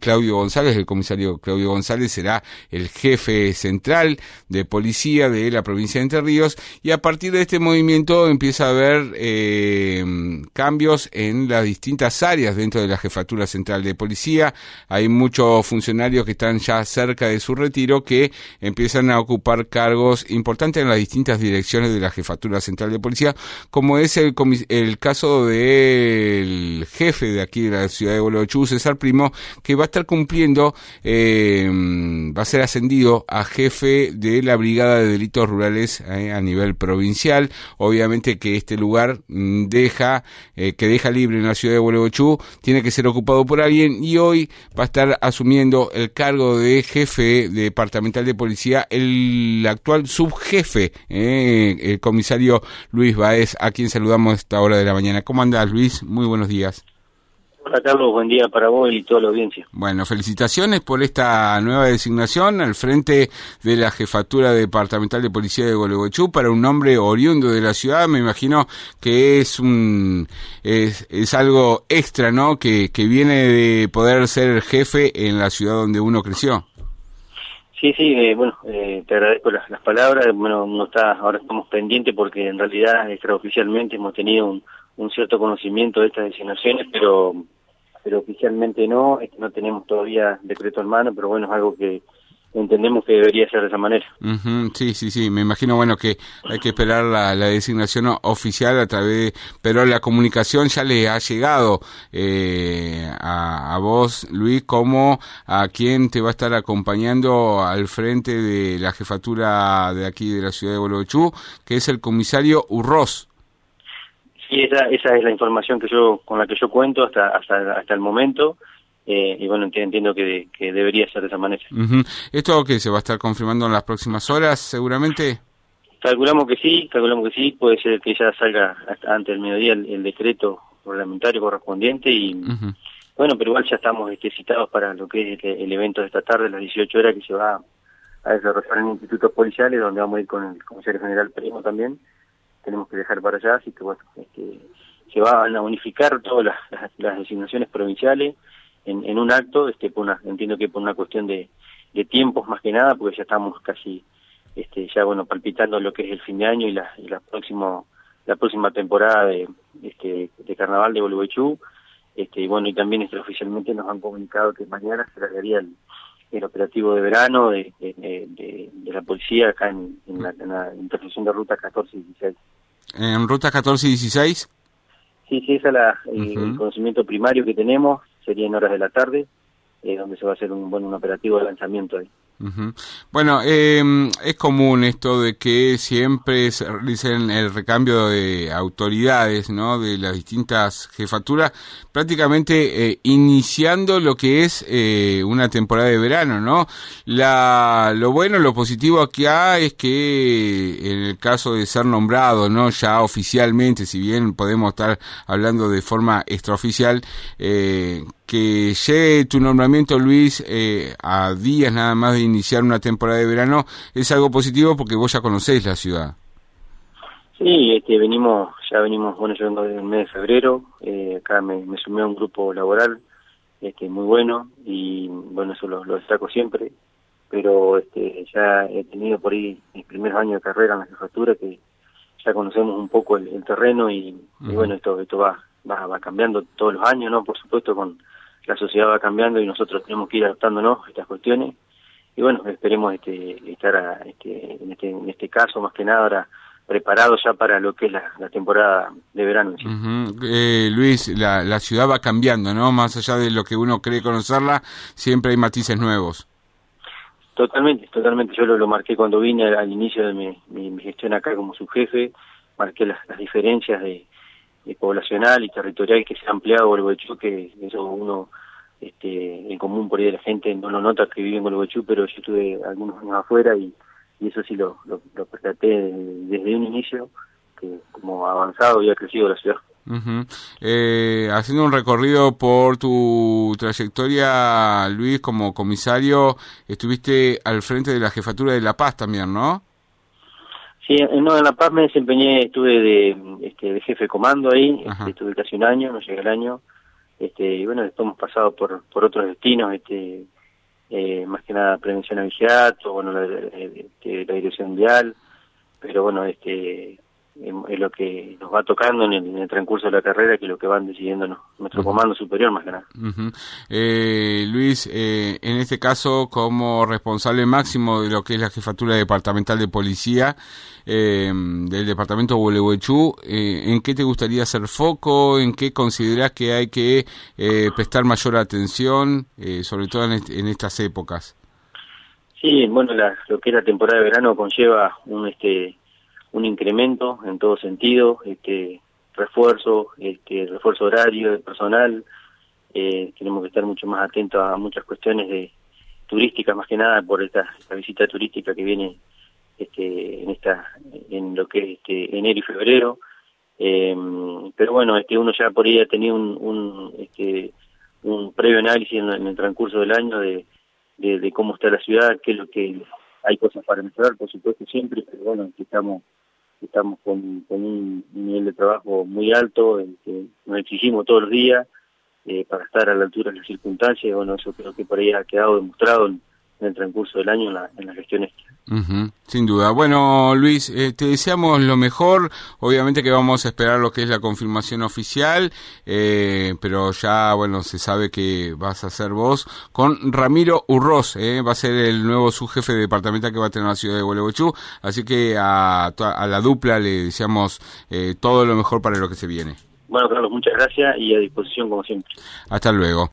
Claudio González. El comisario Claudio González será el jefe central de policía de la provincia de Entre Ríos, y a partir de este movimiento empieza a haber cambios en las distintas áreas dentro de la Jefatura Central de Policía. Hay muchos funcionarios que están ya cerca de su retiro que empiezan a ocupar cargos importantes en las distintas direcciones de la Jefatura Central de Policía, como es el caso del jefe de aquí de la ciudad de Gualeguaychú, César Primo, que va a estar cumpliendo, va a ser ascendido a jefe de la Brigada de Delitos Rurales a nivel provincial. Obviamente que este lugar que deja libre en la ciudad de Gualeguaychú tiene que ser ocupado por alguien, y hoy va a estar asumiendo el cargo de jefe departamental de policía el actual subjefe, el comisario Luis Báez, a quien saludamos a esta hora de la mañana. ¿Cómo andás, Luis? Muy buenos días. Hola, Carlos, buen día para vos y toda la audiencia. Bueno, felicitaciones por esta nueva designación al frente de la Jefatura Departamental de Policía de Gualeguaychú para un hombre oriundo de la ciudad. Me imagino que es algo extra, ¿no? Que viene de poder ser jefe en la ciudad donde uno creció. Sí, te agradezco las palabras. Bueno, ahora estamos pendientes porque en realidad extraoficialmente hemos tenido un cierto conocimiento de estas designaciones, pero oficialmente no tenemos todavía decreto en mano, pero bueno, es algo que entendemos que debería ser de esa manera. Sí, me imagino, bueno, que hay que esperar la designación oficial pero la comunicación ya le ha llegado a vos, Luis, como a quien te va a estar acompañando al frente de la jefatura de aquí de la ciudad de Gualeguaychú, que es el comisario Urroz. Sí, esa es la información con la que yo cuento hasta el momento. Y bueno, entiendo que debería ser de esa manera. ¿Esto que se va a estar confirmando en las próximas horas, seguramente? Calculamos que sí, puede ser que ya salga hasta antes del mediodía el decreto reglamentario correspondiente y bueno, pero igual ya estamos citados para lo que es el evento de esta tarde a las 18 horas que se va a desarrollar en institutos policiales, donde vamos a ir con el comisario general Primo también. Tenemos que dejar para allá, así que bueno, se van a unificar todas las designaciones provinciales en un acto, entiendo que por una cuestión de tiempos más que nada, porque ya estamos casi ya bueno palpitando lo que es el fin de año y la próxima temporada de carnaval de Gualeguaychú, y bueno, y también extraoficialmente nos han comunicado que mañana se largaría el operativo de verano de la policía acá en la intersección de ruta 14 y 16. ¿En ruta 14 y 16? Sí, esa es el conocimiento primario que tenemos, sería en horas de la tarde, donde se va a hacer un operativo de lanzamiento ahí. Bueno, es común esto de que siempre se realicen el recambio de autoridades, ¿no?, de las distintas jefaturas, prácticamente iniciando lo que es una temporada de verano, ¿no? Lo bueno, lo positivo acá es que en el caso de ser nombrado, ¿no?, ya oficialmente, si bien podemos estar hablando de forma extraoficial, que llegue tu nombramiento, Luis, a días nada más de iniciar una temporada de verano, es algo positivo porque vos ya conocés la ciudad. Sí, venimos, bueno, yo vengo desde el mes de febrero, acá me sumé a un grupo laboral, muy bueno, y bueno, eso lo destaco siempre, pero ya he tenido por ahí mis primeros años de carrera en la jefatura, que ya conocemos un poco el terreno, y bueno, esto va cambiando todos los años, ¿no? Por supuesto, con la sociedad va cambiando y nosotros tenemos que ir adaptándonos a estas cuestiones, y bueno, esperemos estar en este caso, más que nada, ahora preparados ya para lo que es la temporada de verano. ¿Sí? Luis, la ciudad va cambiando, ¿no? Más allá de lo que uno cree conocerla, siempre hay matices nuevos. Totalmente. Yo lo marqué cuando vine al inicio de mi gestión acá como subjefe, marqué las diferencias de poblacional y territorial que se ha ampliado Gualeguaychú, que eso uno en común por ahí de la gente no lo nota que vive en Gualeguaychú, pero yo estuve algunos años afuera y eso sí lo percaté desde un inicio, que como avanzado había crecido la ciudad. Haciendo un recorrido por tu trayectoria, Luis, como comisario, estuviste al frente de la jefatura de La Paz también, ¿no? Sí, en La Paz me desempeñé, estuve de jefe de comando ahí, estuve casi un año, no llegué al año, y bueno, después hemos pasado por otros destinos, más que nada prevención a vigilato, bueno, la dirección vial, pero bueno, es lo que nos va tocando en el transcurso de la carrera, que es lo que van decidiendo nuestro comando superior, más que nada. Luis, en este caso, como responsable máximo de lo que es la Jefatura Departamental de Policía del Departamento de Gualeguaychú, ¿en qué te gustaría hacer foco? ¿En qué considerás que hay que prestar mayor atención, sobre todo en estas épocas? Sí, bueno, lo que es la temporada de verano conlleva un incremento en todo sentido, refuerzo horario de personal, tenemos que estar mucho más atentos a muchas cuestiones turísticas, más que nada por esta visita turística que viene en lo que es enero y febrero, pero bueno, uno ya por ahí ha tenido un previo análisis en el transcurso del año de cómo está la ciudad, qué es lo que hay cosas para mejorar, por supuesto siempre, pero bueno, estamos con un nivel de trabajo muy alto, que nos exigimos todos los días para estar a la altura de las circunstancias. Bueno, eso creo que por ahí ha quedado demostrado en el transcurso del año en la gestión esta. Sin duda. Bueno, Luis, te deseamos lo mejor. Obviamente que vamos a esperar lo que es la confirmación oficial, pero ya, bueno, se sabe que vas a ser vos con Ramiro Urroz, va a ser el nuevo subjefe departamental que va a tener la ciudad de Gualeguaychú, así que a la dupla le deseamos todo lo mejor para lo que se viene. Bueno, Carlos, muchas gracias y a disposición como siempre. Hasta luego.